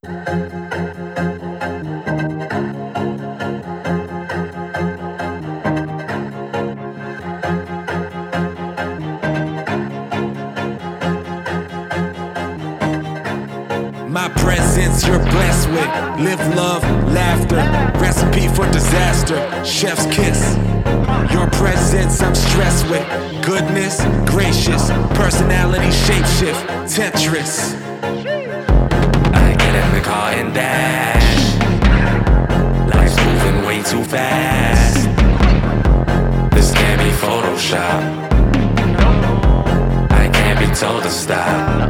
My presence you're blessed with. Live, love, laughter. Recipe for disaster. Chef's kiss. Your presence I'm stressed with. Goodness, gracious. Personality shapeshift. Tetris. I get in the car and dash. Life's moving way too fast. This can't be Photoshop. I can't be told to stop.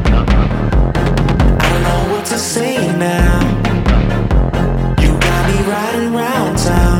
To say now, you got me riding round town.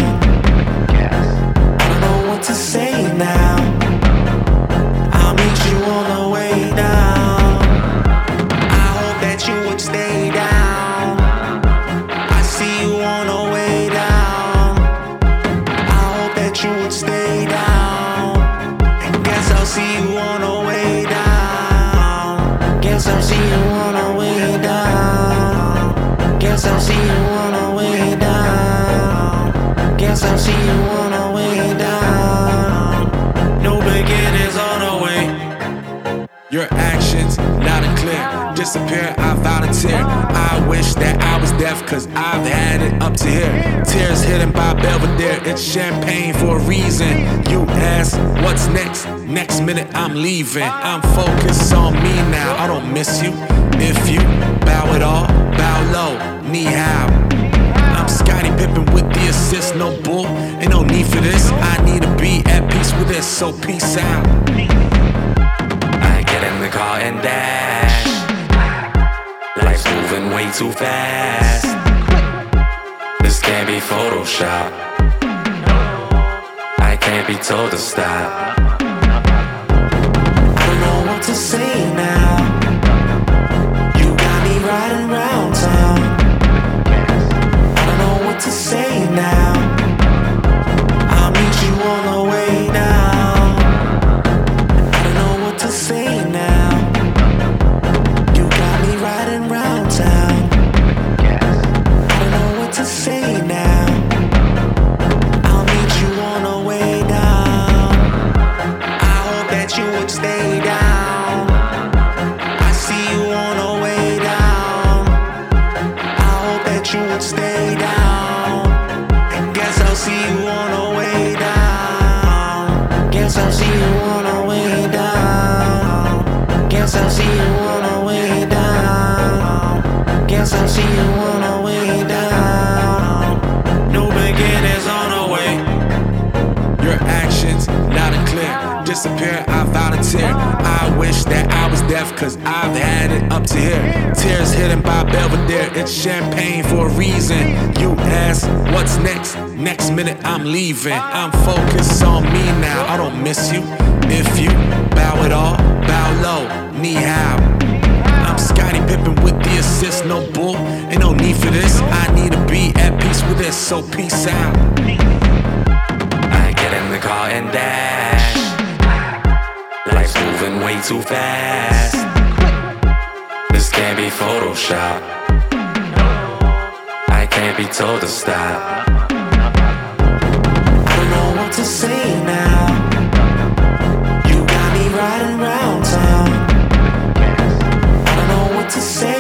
I don't know what to say now. I'll meet you on the way down. I hope that you would stay down. I see you on the way down. I hope that you would stay down. Guess I'll see you on the way down. Guess I'll see you on the way down. Guess I'll see you on the way down. Guess I'll see you on the way down. No beginnings on the way. Your actions loud and clear. Disappear, I volunteer. I wish that I was deaf, cause I've had it up to here. Tears hidden by Belvedere. It's champagne for a reason. You ask, what's next? Next minute I'm leaving. I'm focused on me now. I don't miss you. If you bow it all, bow low, knee how. I'm Scottie Pippen with the assist, no bull, ain't no need for this. I need to be at peace with this, so peace out. I get in the car and dash. Life's moving way too fast. This can't be Photoshop. I can't be told to stop. I don't know what to say now. Riding round town. I don't know what to say now. I'll meet you on the way down. I don't know what to say now. You got me riding round town. I don't know what to say now. I'll meet you on the way down. I hope that you would stay down. I see you on the way down. You would stay down. Guess I'll see you on the way down. Guess I'll see you on the way down. Guess I'll see you on the way down. Guess I'll see you on the way down. No beginnings on the way. Your actions loud and clear. Disappear, I volunteer. I wish that I was deaf, cause I've had it up to here. Tears hidden by Belvedere. It's champagne for a reason. You ask, what's next? Next minute I'm leaving. I'm focused on me now. I don't miss you. If you bow it all, bow low, knee how. I'm Scottie Pippen with the assist, no bull, ain't no need for this. I need to be at peace with this, so peace out. I get in the car and dash. Life's moving way too fast. This can't be Photoshop. I can't be told to stop. I don't know what to say now. You got me riding round town. I don't know what to say